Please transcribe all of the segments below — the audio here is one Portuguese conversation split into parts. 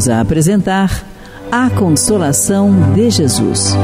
Voltamos a apresentar A Consolação de Jesus.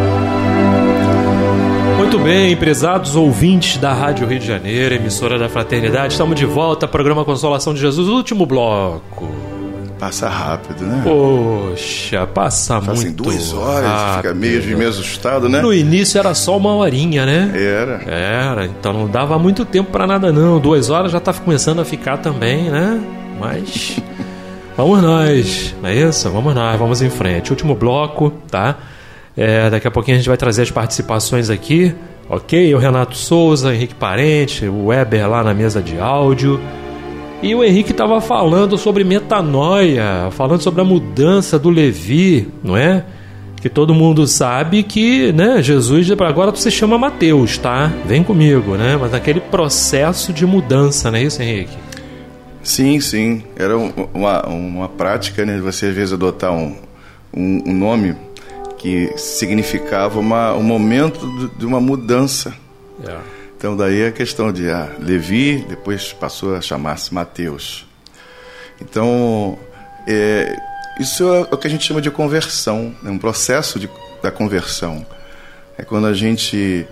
Muito bem, prezados ouvintes da Rádio Rio de Janeiro, emissora da Fraternidade, estamos de volta ao programa Consolação de Jesus, último bloco. Passa rápido, né? Poxa, passa muito assim, 2 horas, rápido. Fica meio assustado, né? No início era só 1 horinha, né? Era, então não dava muito tempo para nada não, 2 horas já tá começando a ficar também, né? Mas vamos nós, não é isso? Vamos nós, vamos em frente. Último bloco, tá? Daqui a pouquinho a gente vai trazer as participações aqui, ok? O Renato Souza, Henrique Parente, o Weber lá na mesa de áudio. E o Henrique estava falando sobre metanoia, falando sobre a mudança do Levi, não é? Que todo mundo sabe que, né, Jesus, agora você chama Mateus, tá? Vem comigo, né? Mas aquele processo de mudança, não é isso, Henrique? Sim. Era uma prática, né? Você às vezes adotar um nome que significava um momento de uma mudança. Então daí a questão de Levi, depois passou a chamar-se Mateus. Então isso é o que a gente chama de conversão, é um processo da conversão. É quando a gente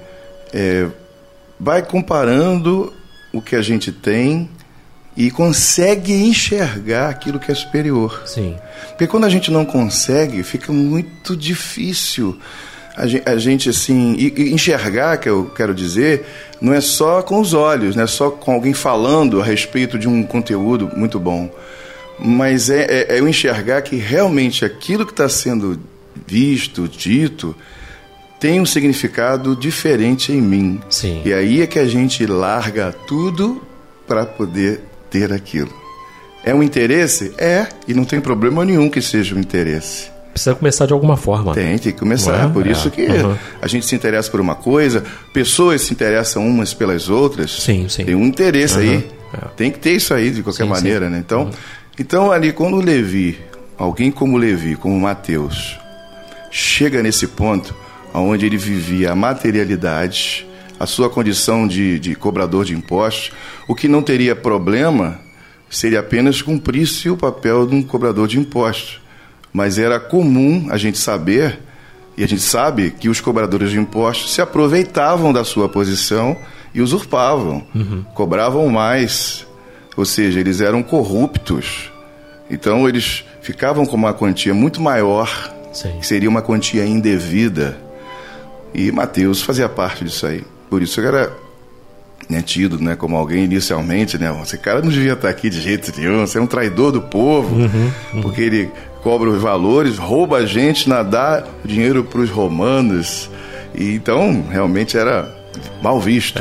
vai comparando o que a gente tem e consegue enxergar aquilo que é superior. Sim. Porque quando a gente não consegue, fica muito difícil a gente assim, enxergar, que eu quero dizer, não é só com os olhos, não é só com alguém falando a respeito de um conteúdo muito bom, mas é eu enxergar que realmente aquilo que está sendo visto, dito, tem um significado diferente em mim. Sim. E aí é que a gente larga tudo para poder ter aquilo. É um interesse? E não tem problema nenhum que seja um interesse. Precisa começar de alguma forma. Tem que começar. Por isso que a gente se interessa por uma coisa, pessoas se interessam umas pelas outras. Sim. Tem um interesse aí. Tem que ter isso aí de qualquer maneira, né? Então ali, quando o Levi, alguém como Levi, como Mateus, chega nesse ponto onde ele vivia a materialidade, a sua condição de cobrador de impostos, o que não teria problema seria apenas cumprisse o papel de um cobrador de impostos. Mas era comum a gente saber, e a gente sabe que os cobradores de impostos se aproveitavam da sua posição e usurpavam, cobravam mais, ou seja, eles eram corruptos. Então eles ficavam com uma quantia muito maior, que seria uma quantia indevida, e Mateus fazia parte disso aí. Por isso que era tido, né, como alguém inicialmente, né, esse cara não devia estar aqui de jeito nenhum, você é um traidor do povo, porque ele cobra os valores, rouba a gente, dá dinheiro para os romanos, e então realmente era mal visto.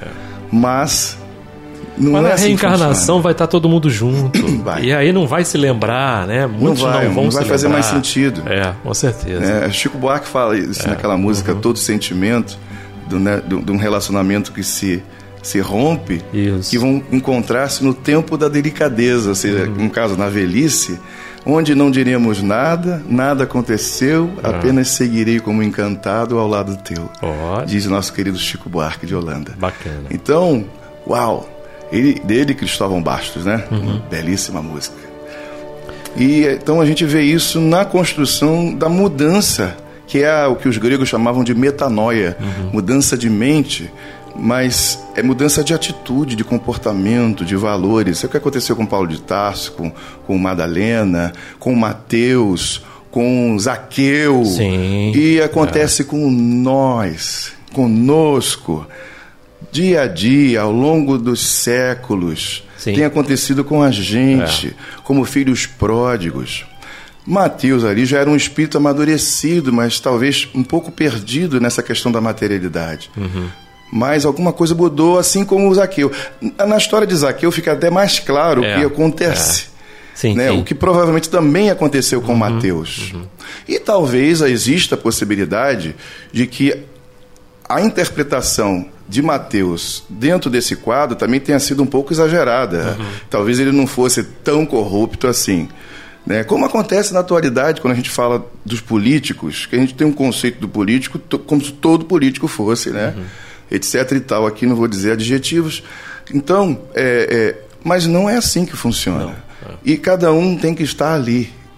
Mas não é na assim reencarnação vai estar todo mundo junto. E aí não vai se lembrar, né? Muitos não vai fazer mais sentido. Com certeza. Chico Buarque fala isso naquela música, todo sentimento de um relacionamento que se rompe, que vão encontrar-se no tempo da delicadeza, ou seja, no caso, na velhice, onde não diremos nada aconteceu, apenas seguirei como encantado ao lado teu. Diz o nosso querido Chico Buarque de Holanda. Bacana. Então, dele Cristóvão Bastos, né? Belíssima música. E então a gente vê isso na construção da mudança, que é o que os gregos chamavam de metanoia, mudança de mente, mas é mudança de atitude, de comportamento, de valores. Isso é o que aconteceu com Paulo de Tarso, com Madalena, com Mateus, com Zaqueu. Sim. E acontece com nós, conosco, dia a dia, ao longo dos séculos. Tem acontecido com a gente, como filhos pródigos. Mateus ali já era um espírito amadurecido, mas talvez um pouco perdido nessa questão da materialidade. Mas alguma coisa mudou, assim como o Zaqueu. Na história de Zaqueu fica até mais claro o que acontece. O que provavelmente também aconteceu com Mateus. E talvez exista a possibilidade de que a interpretação de Mateus dentro desse quadro também tenha sido um pouco exagerada. Talvez ele não fosse tão corrupto assim. Como acontece na atualidade quando a gente fala dos políticos, que a gente tem um conceito do político como se todo político fosse, etc e tal. Aqui não vou dizer adjetivos. Então, mas não é assim que funciona. E cada um tem que estar ali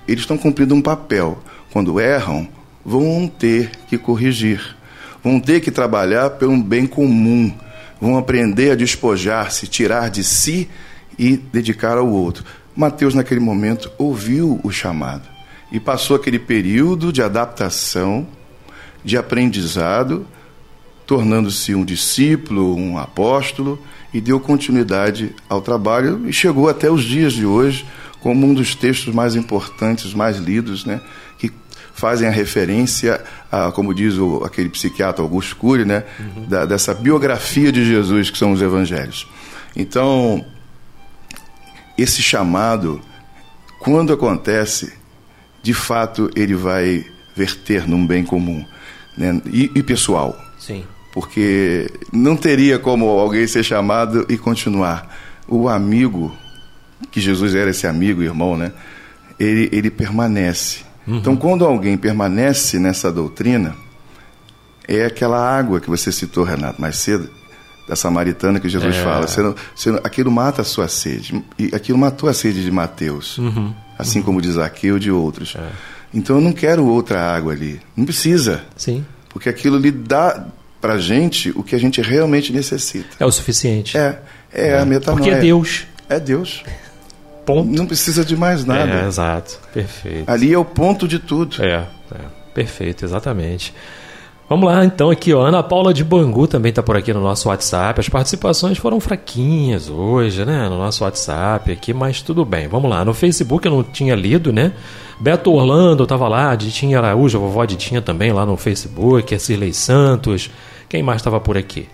eles estão cumprindo um papel. Quando erram, vão ter que corrigir, vão ter que trabalhar pelo bem comum, vão aprender a despojar-se, tirar de si e dedicar ao outro. Mateus, naquele momento, ouviu o chamado e passou aquele período de adaptação, de aprendizado, tornando-se um discípulo, um apóstolo, e deu continuidade ao trabalho e chegou até os dias de hoje como um dos textos mais importantes, mais lidos, né, que fazem a referência a, como diz aquele psiquiatra Augusto Cury, né, dessa biografia de Jesus que são os evangelhos. Então, esse chamado, quando acontece, de fato ele vai verter num bem comum, né, e pessoal. Sim. Porque não teria como alguém ser chamado e continuar. O amigo, que Jesus era esse amigo, irmão, né? Ele permanece. Então, quando alguém permanece nessa doutrina, é aquela água que você citou, Renato, mais cedo, da samaritana que Jesus fala. Aquilo mata a sua sede. E aquilo matou a sede de Mateus. Assim como de Zaqueu e de outros. Então, eu não quero outra água ali. Não precisa. Sim. Porque aquilo lhe dá pra gente o que a gente realmente necessita. É o suficiente. É a metanoia. Porque é Deus. É Deus. Ponto. Não precisa de mais nada. Exato. Perfeito. Ali é o ponto de tudo. Perfeito, exatamente. Vamos lá, então, aqui, ó. Ana Paula de Bangu também está por aqui no nosso WhatsApp. As participações foram fraquinhas hoje, né? No nosso WhatsApp aqui, mas tudo bem. Vamos lá. No Facebook eu não tinha lido, né? Beto Orlando estava lá, Ditinha Araújo, a vovó Ditinha também lá no Facebook, a Cirlei Santos. Quem mais estava por aqui?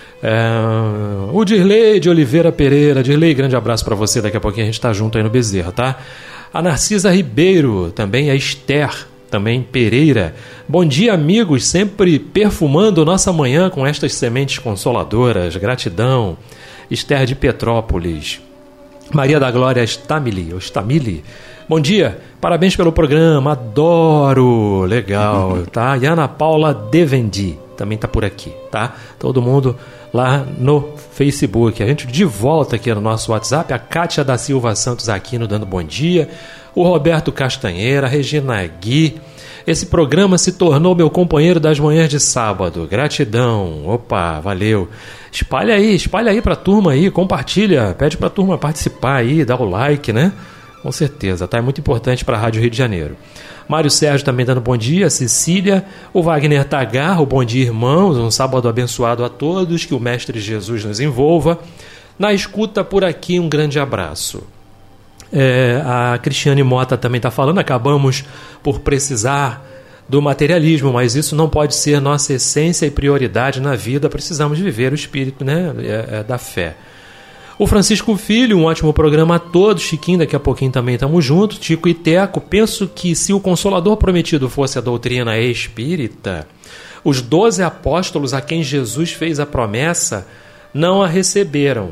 O Dirley de Oliveira Pereira. Dirley, grande abraço para você. Daqui a pouquinho a gente está junto aí no Bezerra, tá? A Narcisa Ribeiro, também a Esther, também Pereira. Bom dia, amigos, sempre perfumando nossa manhã com estas sementes consoladoras. Gratidão. Esther de Petrópolis. Maria da Glória Stamili. Bom dia, parabéns pelo programa, adoro, legal, tá? E Ana Paula Devendi também tá por aqui, tá? Todo mundo lá no Facebook. A gente de volta aqui no nosso WhatsApp, a Kátia da Silva Santos Aquino dando bom dia, o Roberto Castanheira, a Regina Gui. Esse programa se tornou meu companheiro das manhãs de sábado. Gratidão. Opa, valeu. Espalha aí pra turma aí, compartilha, pede pra turma participar aí, dá o like, né? Com certeza, tá? É muito importante para a Rádio Rio de Janeiro. Mário Sérgio também dando bom dia, Cecília, o Wagner Tagarro, bom dia, irmãos, um sábado abençoado a todos, que o Mestre Jesus nos envolva. Na escuta por aqui, um grande abraço. A Cristiane Mota também está falando, acabamos por precisar do materialismo, mas isso não pode ser nossa essência e prioridade na vida, precisamos viver o espírito, né, da fé. O Francisco Filho, um ótimo programa a todos. Chiquinho, daqui a pouquinho também estamos juntos. Tico e Teco, penso que se o Consolador prometido fosse a doutrina espírita, os 12 apóstolos a quem Jesus fez a promessa não a receberam.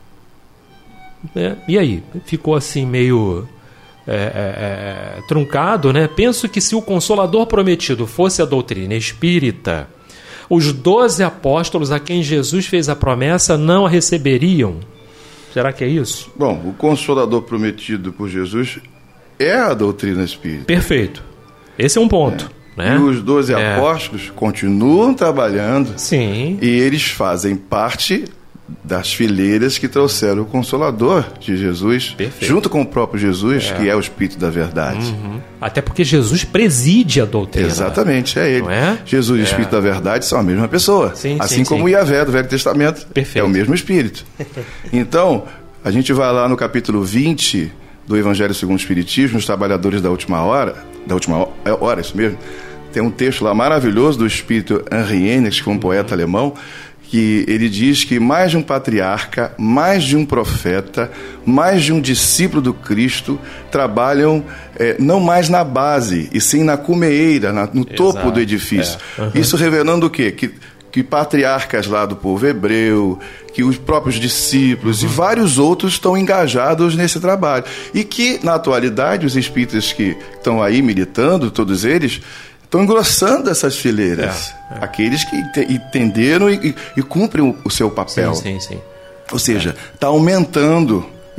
E aí? Ficou assim meio truncado, né? Penso que se o Consolador prometido fosse a doutrina espírita, os 12 apóstolos a quem Jesus fez a promessa não a receberiam. Será que é isso? Bom, o Consolador prometido por Jesus é a doutrina espírita. Perfeito. Esse é um ponto. Né? E os 12 apóstolos continuam trabalhando. Sim. E eles fazem parte das fileiras que trouxeram o Consolador de Jesus, junto com o próprio Jesus, que é o Espírito da Verdade. Até porque Jesus preside a doutrina. Exatamente, é ele. Não é? Jesus e o Espírito da Verdade são a mesma pessoa. Sim, assim como o Yahvé do Velho Testamento é o mesmo Espírito. Então, a gente vai lá no capítulo 20 do Evangelho segundo o Espiritismo, os Trabalhadores da Última Hora, isso mesmo, tem um texto lá maravilhoso do espírito Henri Ennex, que foi um poeta alemão, que ele diz que mais de um patriarca, mais de um profeta, mais de um discípulo do Cristo trabalham não mais na base, e sim na cumeeira, no topo do edifício. Isso revelando o quê? Que patriarcas lá do povo hebreu, que os próprios discípulos e vários outros estão engajados nesse trabalho. E que, na atualidade, os espíritas que estão aí militando, todos eles, estão engrossando essas fileiras. Aqueles que entenderam e cumprem o seu papel. Sim. Ou seja, está aumentando. Então,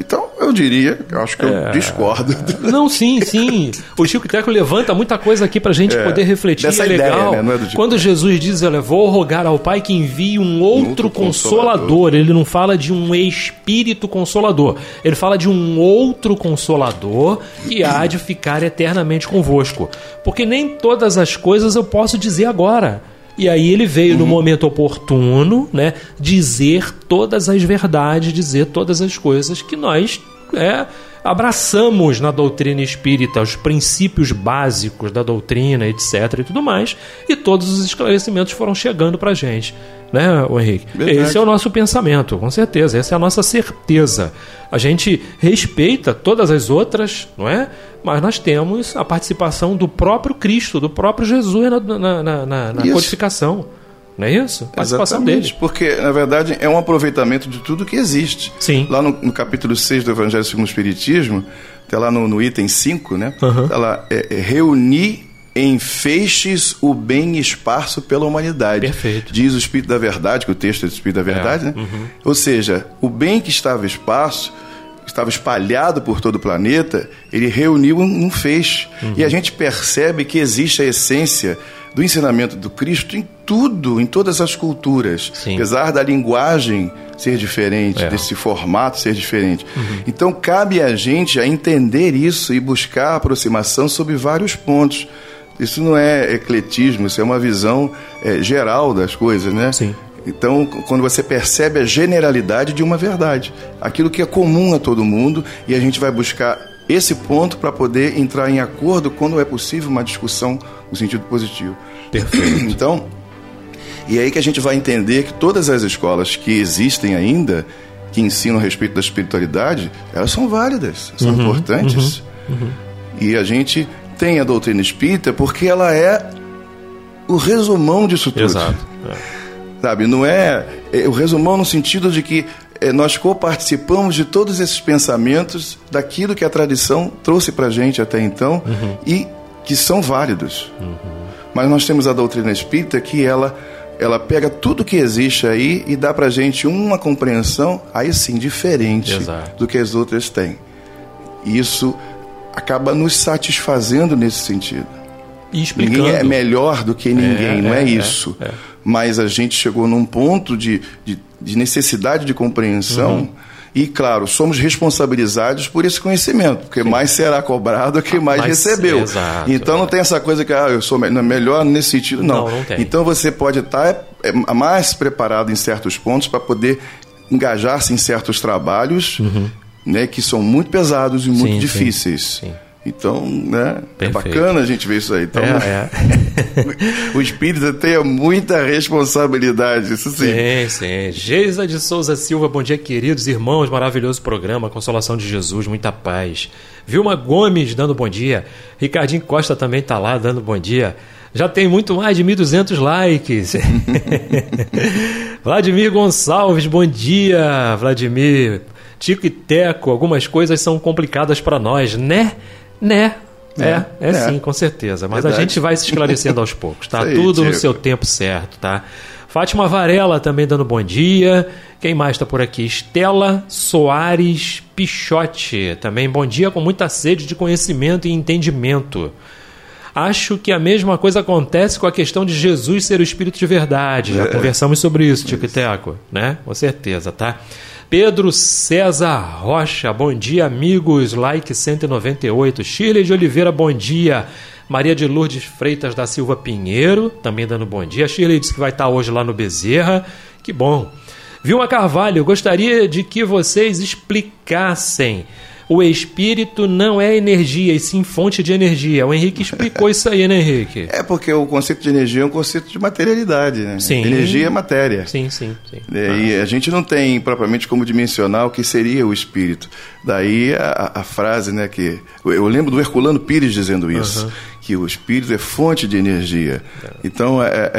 eu diria, eu acho que eu discordo. Não, sim. O Chico Teco levanta muita coisa aqui pra gente poder refletir. Dessa legal. Ideia, né? Não é do tipo. Quando Jesus diz, olha, vou rogar ao Pai que envie um outro consolador. Ele não fala de um espírito consolador. Ele fala de um outro consolador que há de ficar eternamente convosco. Porque nem todas as coisas eu posso dizer agora. E aí ele veio no momento oportuno, né, dizer todas as verdades, dizer todas as coisas que nós abraçamos na doutrina espírita, os princípios básicos da doutrina, etc. e tudo mais, e todos os esclarecimentos foram chegando para a gente, né, o Henrique? Verdade. Esse é o nosso pensamento, com certeza, essa é a nossa certeza. A gente respeita todas as outras, não é? Mas nós temos a participação do próprio Cristo, do próprio Jesus na codificação. Não é isso? A participação dele. Porque, na verdade, é um aproveitamento de tudo que existe. Sim. Lá no capítulo 6 do Evangelho segundo o Espiritismo, até lá no item 5, né? Tá lá, reunir em feixes o bem esparso pela humanidade. Perfeito. Diz o Espírito da Verdade, que o texto é do Espírito da Verdade, né? Ou seja, o bem que estava esparso, estava espalhado por todo o planeta, ele reuniu um feixe. E a gente percebe que existe a essência do ensinamento do Cristo em tudo, em todas as culturas. Sim. Apesar da linguagem ser diferente, desse formato ser diferente. Então, cabe a gente a entender isso e buscar aproximação sobre vários pontos. Isso não é ecletismo, isso é uma visão geral das coisas, né? Sim. Então, quando você percebe a generalidade de uma verdade, aquilo que é comum a todo mundo, e a gente vai buscar esse ponto para poder entrar em acordo quando é possível uma discussão no sentido positivo. Perfeito. Então, e aí que a gente vai entender que todas as escolas que existem ainda, que ensinam a respeito da espiritualidade, elas são válidas, são importantes. E a gente tem a doutrina espírita porque ela é o resumão disso tudo. Exato. Sabe, não é o resumão no sentido de que nós coparticipamos de todos esses pensamentos daquilo que a tradição trouxe para a gente até então e que são válidos. Mas nós temos a doutrina espírita que ela pega tudo que existe aí e dá para a gente uma compreensão, aí sim, diferente do que as outras têm. E isso acaba nos satisfazendo nesse sentido. E explicando. Ninguém é melhor do que ninguém, não é isso. Mas a gente chegou num ponto de necessidade de compreensão e, claro, somos responsabilizados por esse conhecimento, porque mais será cobrado quem mais recebeu. Exato, então não tem essa coisa que eu sou melhor nesse sentido, não tem. Então você pode estar mais preparado em certos pontos para poder engajar-se em certos trabalhos, né, que são muito pesados e muito difíceis. Sim. Então, né, é bacana a gente ver isso aí. Então, o espírita tem muita responsabilidade, isso sim. Sim. Geisa de Souza Silva, bom dia, queridos irmãos, maravilhoso programa, Consolação de Jesus, muita paz. Vilma Gomes dando bom dia, Ricardinho Costa também está lá dando bom dia. Já tem muito mais de 1.200 likes. Vladimir Gonçalves, bom dia, Vladimir. Tico e Teco, algumas coisas são complicadas para nós, né? Sim, com certeza. Mas verdade. A gente vai se esclarecendo aos poucos, tá? Aí, tudo no seu tempo certo, tá? Fátima Varela também dando bom dia. Quem mais está por aqui? Estela Soares Pichotti. Também bom dia, com muita sede de conhecimento e entendimento. Acho que a mesma coisa acontece com a questão de Jesus ser o Espírito de verdade. Já conversamos sobre isso, Tico e Teco, né? Com certeza, tá? Pedro César Rocha, bom dia, amigos, like 198. Shirley de Oliveira, bom dia. Maria de Lourdes Freitas da Silva Pinheiro, também dando bom dia. Shirley disse que vai estar hoje lá no Bezerra, que bom. Vilma Carvalho, gostaria de que vocês explicassem. O espírito não é energia, e sim fonte de energia. O Henrique explicou isso aí, né, Henrique? É porque o conceito de energia é um conceito de materialidade, né? Sim. Energia é matéria. Sim. E a gente não tem propriamente como dimensionar o que seria o espírito. Daí a frase, né, que... Eu lembro do Herculano Pires dizendo isso, que o espírito é fonte de energia. Então,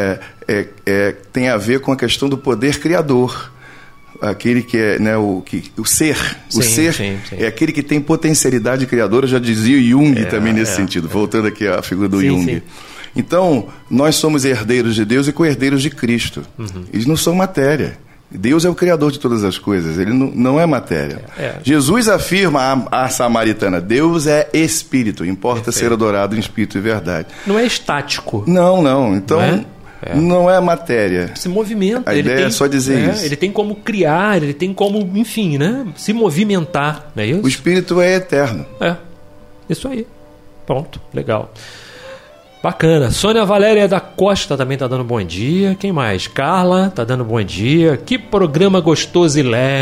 tem a ver com a questão do poder criador. Aquele que é, né, o ser. O ser é aquele que tem potencialidade criadora, já dizia Jung também nesse sentido, voltando aqui à figura do Jung. Sim. Então, nós somos herdeiros de Deus e co-herdeiros de Cristo. Eles não são matéria, Deus é o criador de todas as coisas, ele não é matéria. Jesus afirma à samaritana, Deus é espírito, importa ser adorado em espírito e verdade. Não é estático. Não. Então, não é matéria. Se movimenta. A ideia é só dizer isso. Ele tem como criar, ele tem como, enfim, né? Se movimentar, não é isso? O espírito é eterno. Isso aí. Pronto, legal. Bacana. Sônia Valéria da Costa também tá dando bom dia. Quem mais? Carla tá dando bom dia. Que programa gostoso e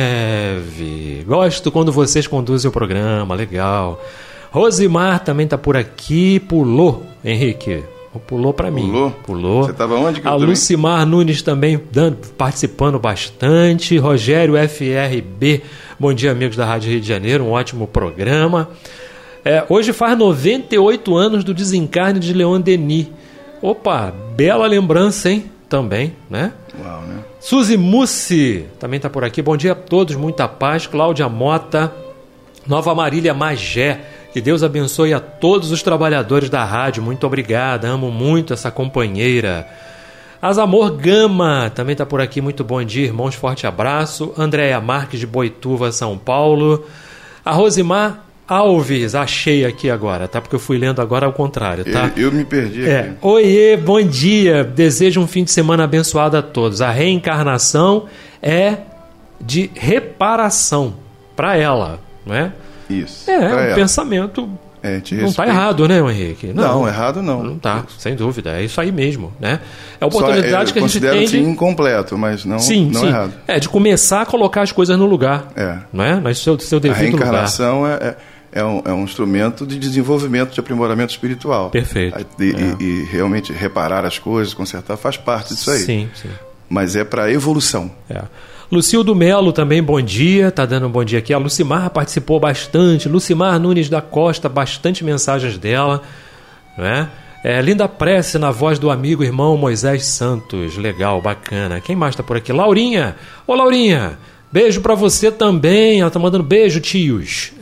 leve. Gosto quando vocês conduzem o programa. Legal. Rosimar também tá por aqui. Pulou, Henrique. Pulou para mim. Pulou. Você estava onde? A Lucimar Nunes também participando bastante. Rogério FRB. Bom dia, amigos da Rádio Rio de Janeiro. Um ótimo programa. Hoje faz 98 anos do desencarne de Leon Denis. Opa, bela lembrança, hein? Também, né? Uau, né? Suzy Mussi também está por aqui. Bom dia a todos, muita paz. Cláudia Mota, Nova Marília Magé. Que Deus abençoe a todos os trabalhadores da rádio. Muito obrigada, amo muito essa companheira. Asamor Gama também está por aqui. Muito bom dia, irmãos. Forte abraço. Andréia Marques de Boituva, São Paulo. A Rosimar Alves, achei aqui agora, tá? Porque eu fui lendo agora ao contrário, tá? Eu me perdi aqui. Oiê, bom dia. Desejo um fim de semana abençoado a todos. A reencarnação é de reparação para ela, não é? Isso. Um pensamento. Não está errado, né, Henrique? Não, errado não. Não está, sem dúvida. É isso aí mesmo, né? É a oportunidade que a gente tem. Considero-se incompleto, mas não errado. De começar a colocar as coisas no lugar. Não é? Mas seu devido lugar. A reencarnação é um instrumento de desenvolvimento, de aprimoramento espiritual. Perfeito. E realmente reparar as coisas, consertar, faz parte disso aí. Sim. Mas é para evolução. Lucildo Melo também, bom dia, tá dando um bom dia aqui. A Lucimar participou bastante. Lucimar Nunes da Costa, bastante mensagens dela, né? Linda prece na voz do amigo irmão Moisés Santos. Legal, bacana. Quem mais tá por aqui? Laurinha. Ô, Laurinha, beijo pra você também. Ela tá mandando beijo, tios.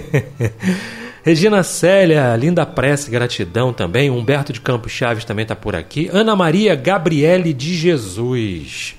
Regina Célia, linda prece, gratidão também. Humberto de Campos Chaves também tá por aqui. Ana Maria Gabriele de Jesus.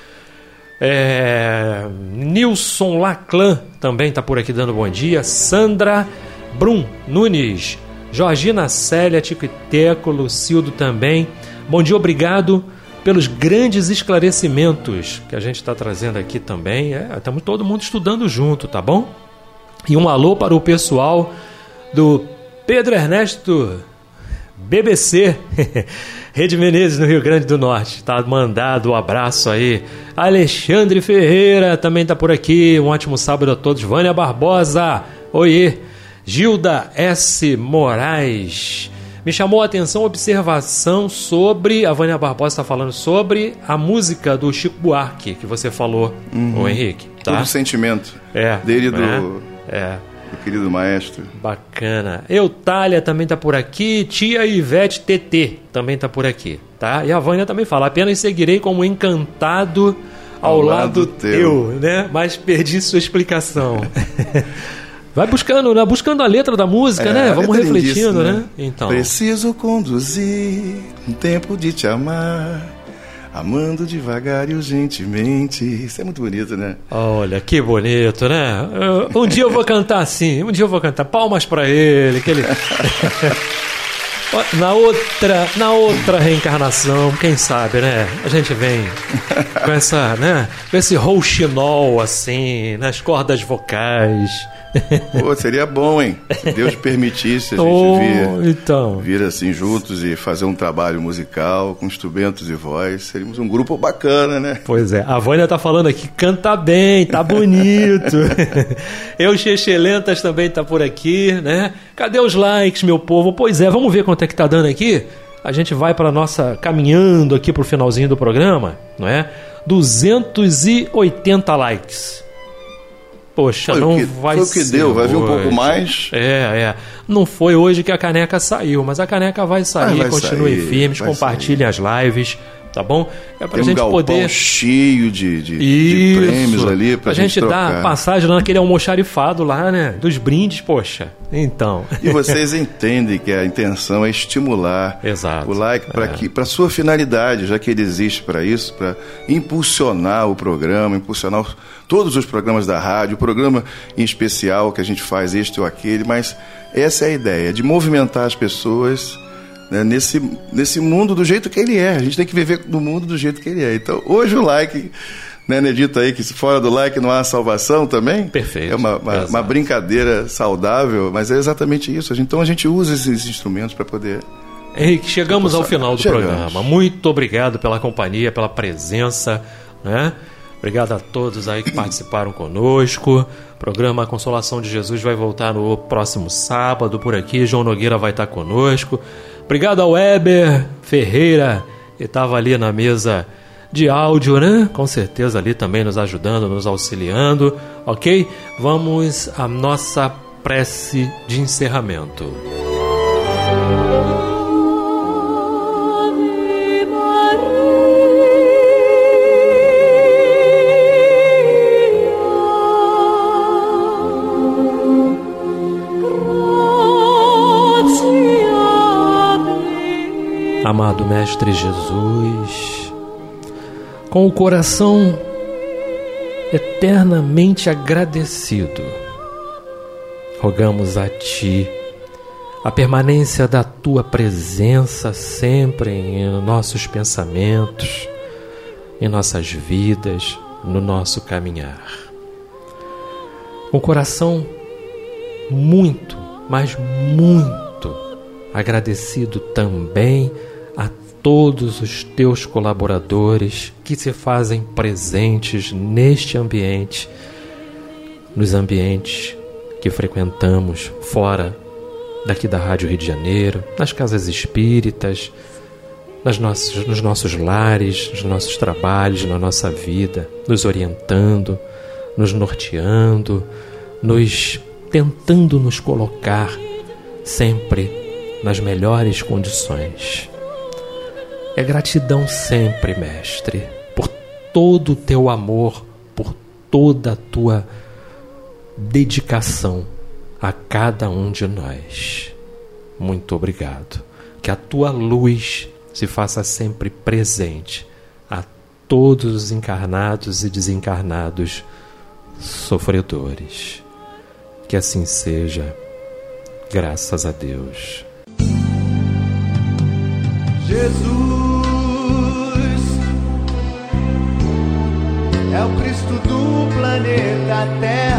Nilson Laclan também está por aqui dando bom dia. Sandra Brum Nunes, Georgina Célia, Tico e Teco, Lucildo também. Bom dia, obrigado pelos grandes esclarecimentos que a gente está trazendo aqui também. Estamos todo mundo estudando junto, tá bom? E um alô para o pessoal do Pedro Ernesto BBC Rede Menezes, no Rio Grande do Norte. Tá mandado um abraço aí. Alexandre Ferreira também está por aqui. Um ótimo sábado a todos. Vânia Barbosa, oiê. Gilda S. Moraes. Me chamou a atenção a observação sobre... A Vânia Barbosa está falando sobre a música do Chico Buarque, que você falou, o Henrique. Tá? Todo o sentimento dele do querido maestro. Bacana. Eutália também está por aqui. Tia Ivete TT também está por aqui, tá? E a Vânia também fala: apenas seguirei como encantado ao lado teu, né? Mas perdi sua explicação. Vai buscando a letra da música, né? Vamos refletindo, né? Então. Preciso conduzir um tempo de te amar, amando devagar e urgentemente. Isso é muito bonito, né? Olha, que bonito, né? Um dia eu vou cantar assim, palmas pra ele, que ele... Na outra reencarnação, quem sabe, né? A gente vem com essa, né? Com esse rouxinol, assim, nas cordas vocais. Pô, seria bom, hein? Se Deus permitisse a gente vir assim juntos e fazer um trabalho musical com instrumentos e voz. Seríamos um grupo bacana, né? Pois é. A Vânia tá falando aqui, canta bem, tá bonito. Eu, Chechelentas, também tá por aqui, né? Cadê os likes, meu povo? Pois é, vamos ver quanto é que tá dando aqui? A gente vai para nossa... caminhando aqui pro finalzinho do programa, não é? 280 likes. Poxa, vai o que deu, vai vir um pouco mais. Não foi hoje que a caneca saiu, mas a caneca vai sair. Continuem firmes, compartilhem as lives, tá bom? É pra Tem gente galpão poder cheio de prêmios ali pra gente trocar. dar passagem lá naquele almoxarifado lá, né? Dos brindes, poxa. Então. E vocês entendem que a intenção é estimular Exato. o like para sua finalidade, já que ele existe para isso, para impulsionar o programa, impulsionar todos os programas da rádio, o programa em especial que a gente faz, este ou aquele, mas essa é a ideia, de movimentar as pessoas, né, nesse mundo do jeito que ele é. A gente tem que viver no mundo do jeito que ele é. Então, hoje o like, né, Nedito aí, que fora do like não há salvação também. Perfeito. É uma brincadeira saudável, mas é exatamente isso. Então a gente usa esses instrumentos para poder... Henrique, chegamos ao final do programa. Muito obrigado pela companhia, pela presença, né? Obrigado a todos aí que participaram conosco. O programa Consolação de Jesus vai voltar no próximo sábado por aqui. João Nogueira vai estar conosco. Obrigado ao Weber Ferreira, que estava ali na mesa de áudio, né? Com certeza ali também nos ajudando, nos auxiliando. Ok? Vamos à nossa prece de encerramento. Amado Mestre Jesus, com o coração eternamente agradecido, rogamos a Ti a permanência da Tua presença sempre em nossos pensamentos, em nossas vidas, no nosso caminhar. Com o coração muito, mas muito agradecido também a todos os teus colaboradores que se fazem presentes neste ambiente, nos ambientes que frequentamos fora daqui da Rádio Rio de Janeiro, nas casas espíritas, nos nossos lares, nos nossos trabalhos, na nossa vida, nos orientando, nos norteando, tentando nos colocar sempre nas melhores condições. É gratidão sempre, Mestre, por todo o teu amor, por toda a tua dedicação a cada um de nós. Muito obrigado. Que a tua luz se faça sempre presente a todos os encarnados e desencarnados sofredores. Que assim seja, graças a Deus. Jesus é o Cristo do planeta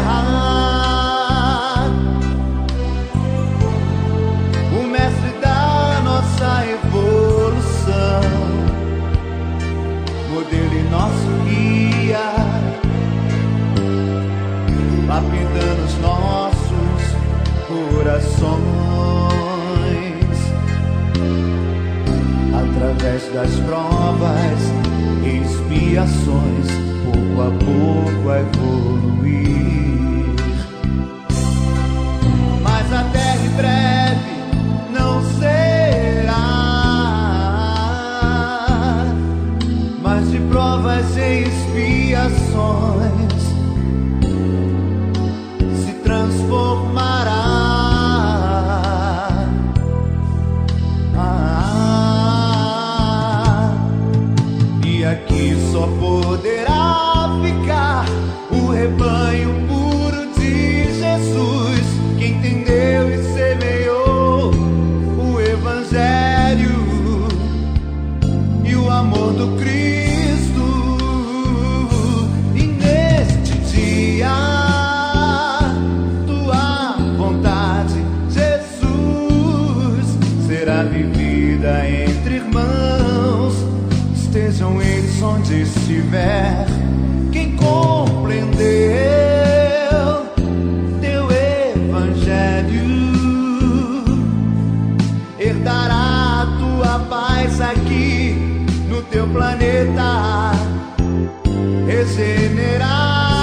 Terra, o mestre da nossa evolução, modelo e nosso guia, lapidando os nossos corações. Através das provas e expiações, pouco a pouco a evoluir. Mas a terra em breve não será mais de provas e expiações, se transformará. Aqui só poderá ficar o rebanho puro de Jesus, que entendeu e semeou o Evangelho e o amor do Cristo. E neste dia, tua vontade, Jesus, será vivida entre irmãos. Estejam eles onde estiver, quem compreendeu teu Evangelho herdará a tua paz aqui no teu planeta regenerado.